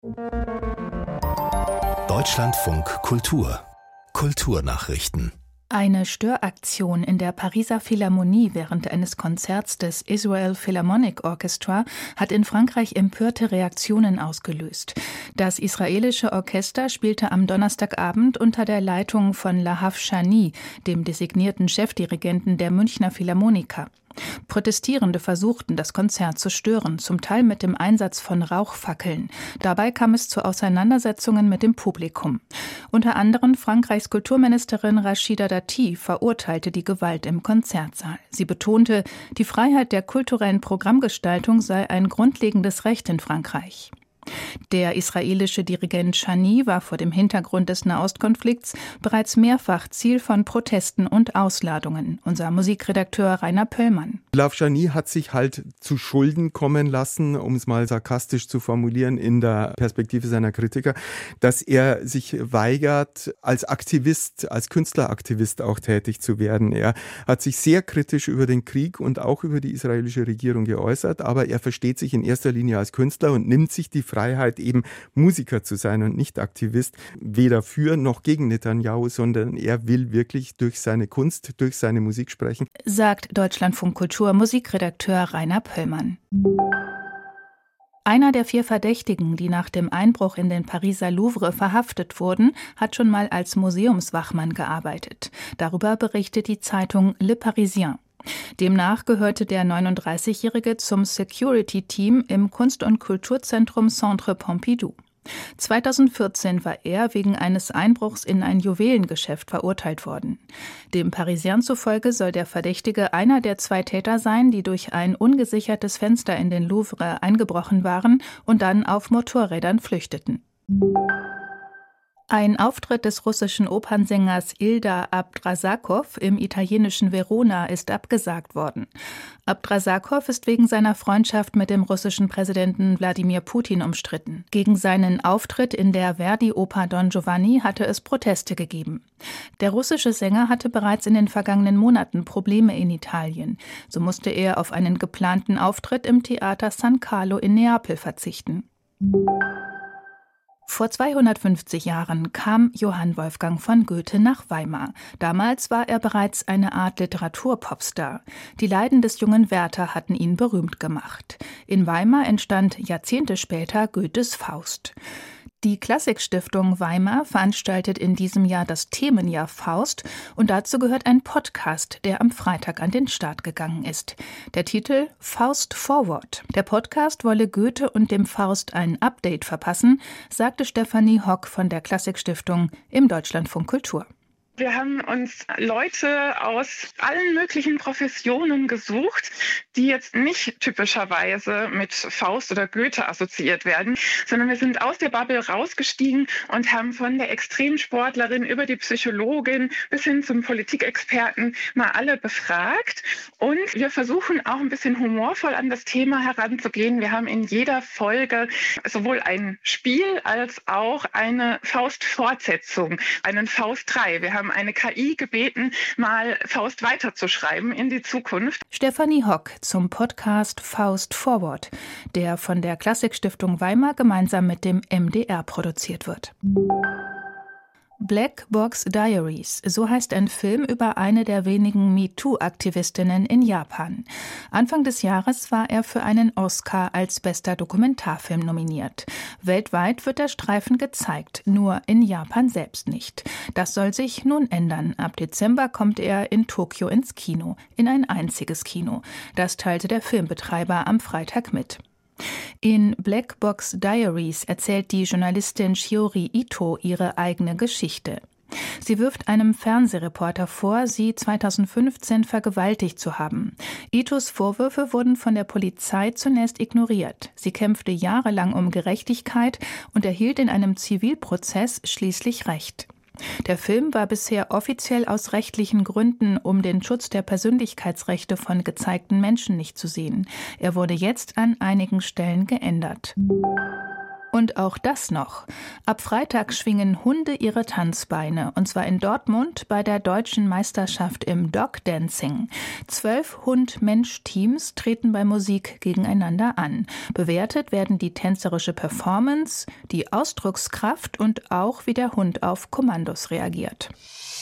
Deutschlandfunk Kultur. Kulturnachrichten. Eine Störaktion in der Pariser Philharmonie während eines Konzerts des Israel Philharmonic Orchestra hat in Frankreich empörte Reaktionen ausgelöst. Das israelische Orchester spielte am Donnerstagabend unter der Leitung von Lahav Shani, dem designierten Chefdirigenten der Münchner Philharmoniker. Protestierende versuchten, das Konzert zu stören, zum Teil mit dem Einsatz von Rauchfackeln. Dabei kam es zu Auseinandersetzungen mit dem Publikum. Unter anderem Frankreichs Kulturministerin Rachida Dati verurteilte die Gewalt im Konzertsaal. Sie betonte, die Freiheit der kulturellen Programmgestaltung sei ein grundlegendes Recht in Frankreich. Der israelische Dirigent Shani war vor dem Hintergrund des Nahostkonflikts bereits mehrfach Ziel von Protesten und Ausladungen. Unser Musikredakteur Rainer Pöllmann. Lahav Shani hat sich halt zu Schulden kommen lassen, um es mal sarkastisch zu formulieren, in der Perspektive seiner Kritiker, dass er sich weigert, als Aktivist, als Künstleraktivist auch tätig zu werden. Er hat sich sehr kritisch über den Krieg und auch über die israelische Regierung geäußert, aber er versteht sich in erster Linie als Künstler und nimmt sich die Freiheit, eben Musiker zu sein und nicht Aktivist, weder für noch gegen Netanyahu, sondern er will wirklich durch seine Kunst, durch seine Musik sprechen. Sagt Deutschlandfunk Kultur Musikredakteur Rainer Pöllmann. Einer der 4 Verdächtigen, die nach dem Einbruch in den Pariser Louvre verhaftet wurden, hat schon mal als Museumswachmann gearbeitet. Darüber berichtet die Zeitung Le Parisien. Demnach gehörte der 39-Jährige zum Security-Team im Kunst- und Kulturzentrum Centre Pompidou. 2014 war er wegen eines Einbruchs in ein Juwelengeschäft verurteilt worden. Dem Parisien zufolge soll der Verdächtige einer der 2 Täter sein, die durch ein ungesichertes Fenster in den Louvre eingebrochen waren und dann auf Motorrädern flüchteten. Ein Auftritt des russischen Opernsängers Ildar Abdrasakow im italienischen Verona ist abgesagt worden. Abdrasakow ist wegen seiner Freundschaft mit dem russischen Präsidenten Wladimir Putin umstritten. Gegen seinen Auftritt in der Verdi-Oper Don Giovanni hatte es Proteste gegeben. Der russische Sänger hatte bereits in den vergangenen Monaten Probleme in Italien. So musste er auf einen geplanten Auftritt im Theater San Carlo in Neapel verzichten. Vor 250 Jahren kam Johann Wolfgang von Goethe nach Weimar. Damals war er bereits eine Art Literaturpopstar. Die Leiden des jungen Werther hatten ihn berühmt gemacht. In Weimar entstand Jahrzehnte später Goethes Faust. Die Klassikstiftung Weimar veranstaltet in diesem Jahr das Themenjahr Faust und dazu gehört ein Podcast, der am Freitag an den Start gegangen ist. Der Titel Faust Forward. Der Podcast wolle Goethe und dem Faust ein Update verpassen, sagte Stefanie Hock von der Klassikstiftung im Deutschlandfunk Kultur. Wir haben uns Leute aus allen möglichen Professionen gesucht, die jetzt nicht typischerweise mit Faust oder Goethe assoziiert werden, sondern wir sind aus der Bubble rausgestiegen und haben von der Extremsportlerin über die Psychologin bis hin zum Politikexperten mal alle befragt. Und wir versuchen auch ein bisschen humorvoll an das Thema heranzugehen. Wir haben in jeder Folge sowohl ein Spiel als auch eine Faust-Fortsetzung, einen Faust 3. Wir haben eine KI gebeten, mal Faust weiterzuschreiben in die Zukunft. Stefanie Hock zum Podcast Faust Forward, der von der Klassikstiftung Weimar gemeinsam mit dem MDR produziert wird. Black Box Diaries, so heißt ein Film über eine der wenigen MeToo-Aktivistinnen in Japan. Anfang des Jahres war er für einen Oscar als bester Dokumentarfilm nominiert. Weltweit wird der Streifen gezeigt, nur in Japan selbst nicht. Das soll sich nun ändern. Ab Dezember kommt er in Tokio ins Kino, in ein einziges Kino. Das teilte der Filmbetreiber am Freitag mit. In Black Box Diaries erzählt die Journalistin Shiori Ito ihre eigene Geschichte. Sie wirft einem Fernsehreporter vor, sie 2015 vergewaltigt zu haben. Itos Vorwürfe wurden von der Polizei zunächst ignoriert. Sie kämpfte jahrelang um Gerechtigkeit und erhielt in einem Zivilprozess schließlich Recht. Der Film war bisher offiziell aus rechtlichen Gründen, um den Schutz der Persönlichkeitsrechte von gezeigten Menschen nicht zu sehen. Er wurde jetzt an einigen Stellen geändert. Und auch das noch. Ab Freitag schwingen Hunde ihre Tanzbeine, und zwar in Dortmund bei der Deutschen Meisterschaft im Dog-Dancing. 12 Hund-Mensch-Teams treten bei Musik gegeneinander an. Bewertet werden die tänzerische Performance, die Ausdruckskraft und auch, wie der Hund auf Kommandos reagiert.